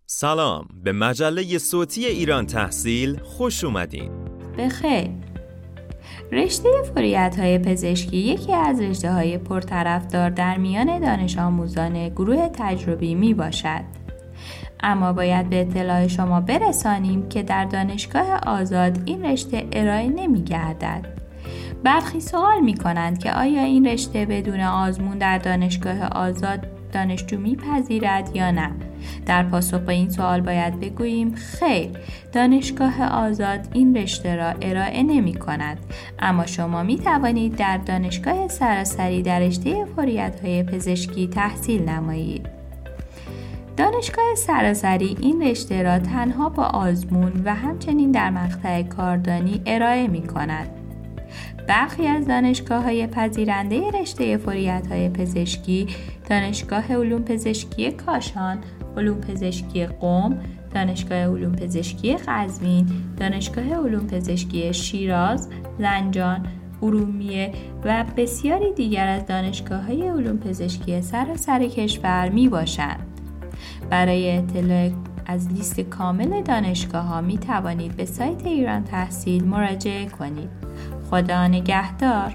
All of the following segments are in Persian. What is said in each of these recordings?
سلام، به مجله صوتی ایران تحصیل خوش اومدین. بخیر. رشته فوریت‌های پزشکی یکی از رشته‌های پرطرفدار در میان دانش آموزان گروه تجربی می باشد. اما باید به اطلاع شما برسانیم که در دانشگاه آزاد این رشته ارائه نمی گردد. برخی سوال می کنند که آیا این رشته بدون آزمون در دانشگاه آزاد دانشجو میپذیرد یا نه؟ در پاسخ به این سوال باید بگوییم خیر، دانشگاه آزاد این رشته را ارائه نمی کند، اما شما می توانید در دانشگاه سراسری در رشته فوریت‌های پزشکی تحصیل نمایید. دانشگاه سراسری این رشته را تنها با آزمون و همچنین در مقطع کاردانی ارائه می کند. برخی از دانشگاه‌های پذیرنده رشته فوریت‌های پزشکی دانشگاه علوم پزشکی کاشان، علوم پزشکی قم، دانشگاه علوم پزشکی قزوین، دانشگاه علوم پزشکی شیراز، زنجان، ارومیه و بسیاری دیگر از دانشگاه‌های علوم پزشکی سراسر کشور میباشند. برای اطلاع از لیست کامل دانشگاه‌ها می توانید به سایت ایران تحصیل مراجعه کنید. خدا نگهدار.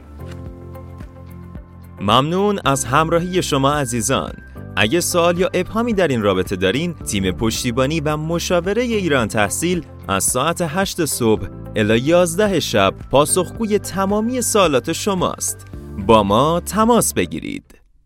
ممنون از همراهی شما عزیزان. اگه سوال یا ابهامی در این رابطه دارین، تیم پشتیبانی و مشاوره ایران تحصیل از ساعت 8 صبح الی 11 شب پاسخگوی تمامی سوالات شماست. با ما تماس بگیرید.